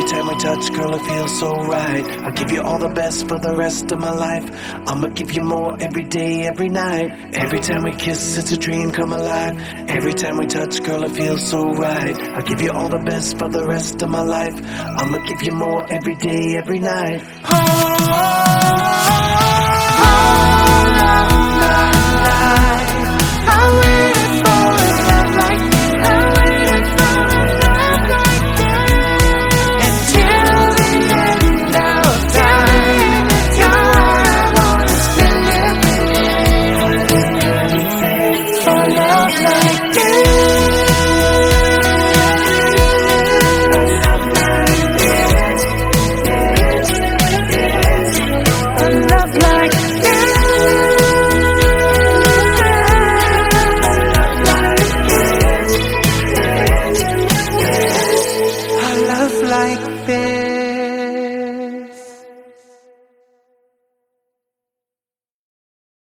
time we touch, girl, it feels so right. I'll give you all the best for the rest of my life. I'ma give you more every day, every night. Every time we kiss, it's a dream come alive. Every time we touch, girl, it feels so right. I'll give you all the best for the rest of my life. I'ma give you more every day, every night. Like this.